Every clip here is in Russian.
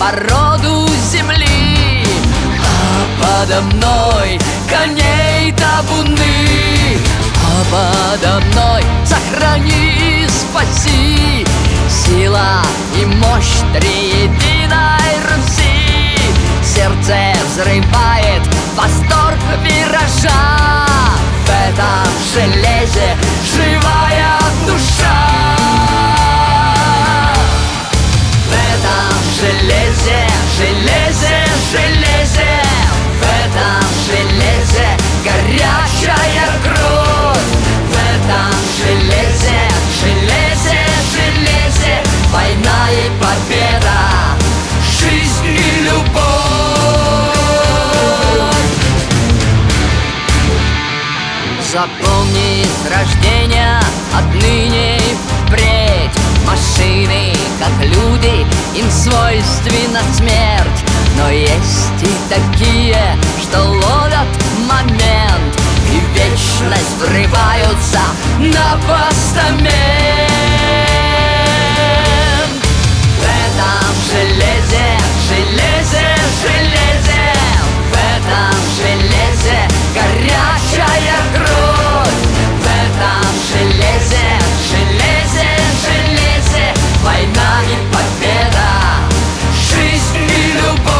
породу земли, а подо мной коней табуны, а подо мной сохрани, спаси, сила и мощь триединой Руси. Сердце взрывает восторг виража, в этом железе живая душа. В этом железе, железе, железе, в этом железе горячая кровь. В этом железе, железе, железе война и победа, жизнь и любовь. Запомни с рождения, отныне и впредь, машины, как люди, им свойственна смерть. Но есть и такие, что ловят момент и вечность врываются на постамент. В этом железе, железе, железе, в этом железе горячая кровь. В этом железе, железе, железе война и победа, жизнь и любовь.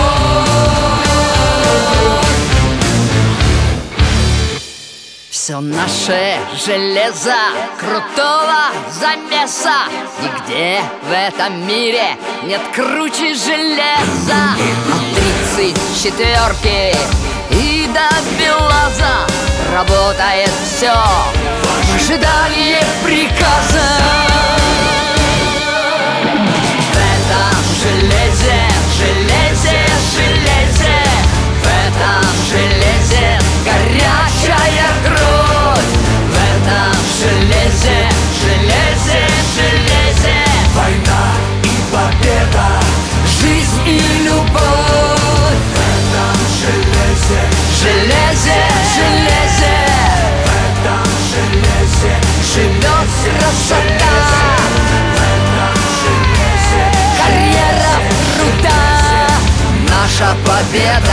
Все наше железо крутого замеса, нигде в этом мире нет круче железа. От 34-ки и до БелАЗа работает все в ожидании приказа. В этом железе, железе, железе, в этом железе горячая кровь. В этом железе, железе, железе война и победа, жизнь и любовь. В этом железе, железе, железе, в этом железе живет красота. В этом железе карьера труда, наша победа.